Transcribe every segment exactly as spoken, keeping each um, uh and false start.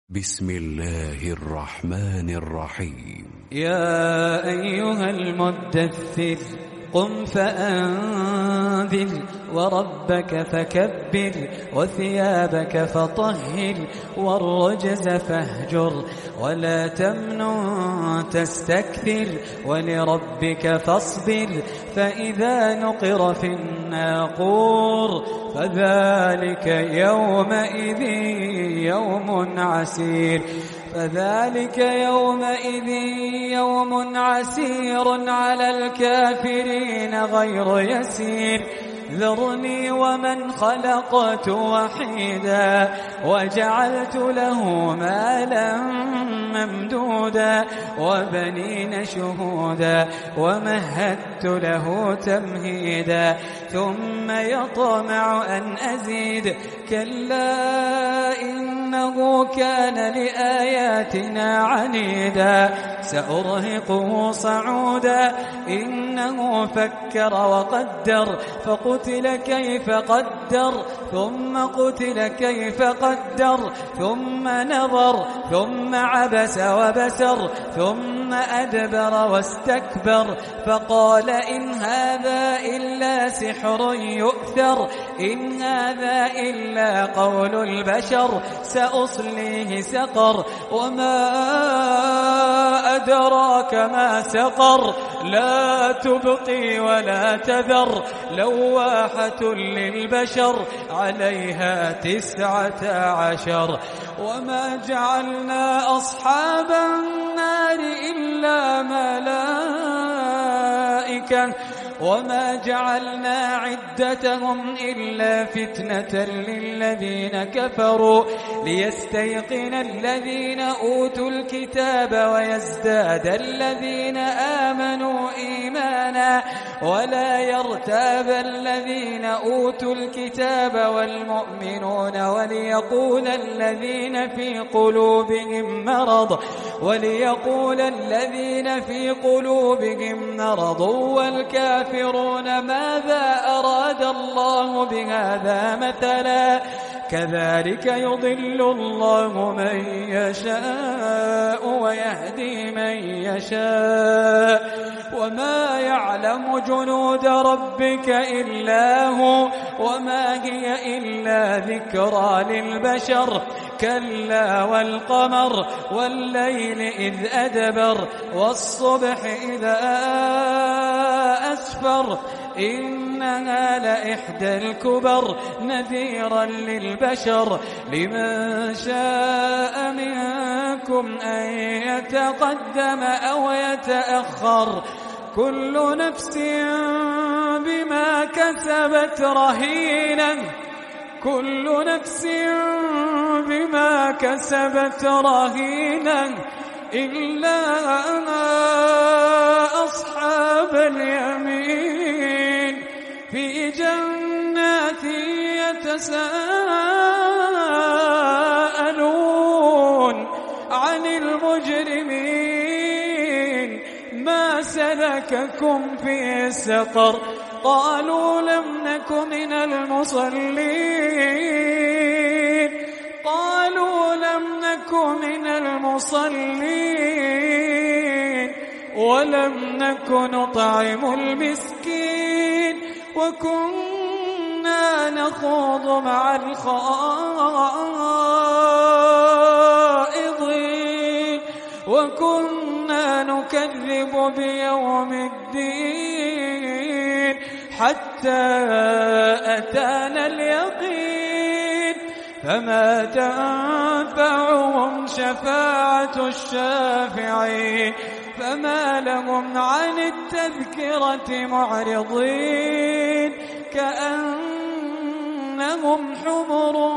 بسم الله الرحمن الرحيم. يا أيها المدثر قم فأنذر وربك فكبر وثيابك فطهر والرجز فاهجر ولا تمنن تستكثر ولربك فاصبر فإذا نقر في الناقور فذلك يومئذ يوم عسير فذلك يومئذ يوم عسير على الكافرين غير يسير ذرني ومن خلقت وحيدا وجعلت له مالا ممدودا وبنين شهودا ومهدت له تمهيدا ثم يطمع أن أزيد كلا إنه كان لآياتنا عنيدا سأرهقه صعودا إنه فكر وقدر فقتل كيف قدر ثم قتل كيف قدر ثم نظر ثم عبس وبسر ثم أدبر واستكبر فقال إن هذا إلا سحر يؤثر إن هذا إلا قول البشر سأصليه سقر وما أدراك ما سقر لا تبقي ولا تذر لواحة للبشر عليها تسعة عشر وما جعلنا أصحاب النار إلا ملائكة وما جعلنا عدتهم إلا فتنة للذين كفروا ليستيقن الذين أوتوا الكتاب ويزداد الذين آمنوا إيمانا ولا يرتاب الذين أوتوا الكتاب والمؤمنون وليقول الذين في قلوبهم مرض وليقول الذين في قلوبهم مرض والكافرون يقولون ماذا أراد الله بهذا مثلا كذلك يضل الله من يشاء ويهدي من يشاء وما يعلم جنود ربك إلا هو وما هي إلا ذكرى للبشر كلا والقمر والليل إذ أدبر والصبح إذا أسفر إنها لإحدى الكبر نذيرا للبشر لمن شاء منكم أن يتقدم أو يتأخر كل نفس بما كسبت رهينة كل نفس بما كسبت رهينة إلا أصحاب اليمين في جنات يتساءلون عن المجرمين ما سلككم في سقر قالوا لم نك من المصلين قالوا لم نك من المصلين ولم نك نطعم المسكين وكنا نخوض مع الخائضين وكنا نكذب بيوم الدين حتى أتانا اليقين فما تنفعهم شفاعة الشافعين فما لهم عن التذكرة معرضين كأنهم حمر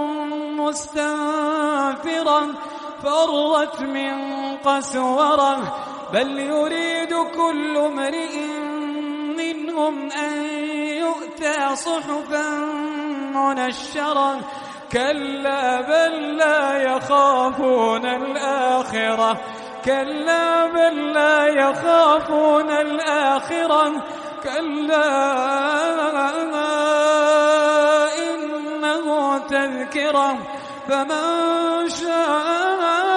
مستنفرة فرت من قسورة بل يريد كل امرئ منهم أن يؤتى صحفا منشرة كلا بل لا يخافون الآخرة كلا بل لا يخافون الآخرة كلا إنه تذكرة فمن شاء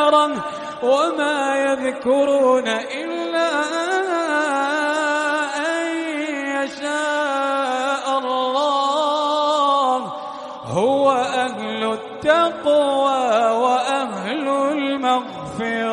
نارا وما يذكرون إلا أن يشاء الله هو أهل التقوى وأهل المغفرة.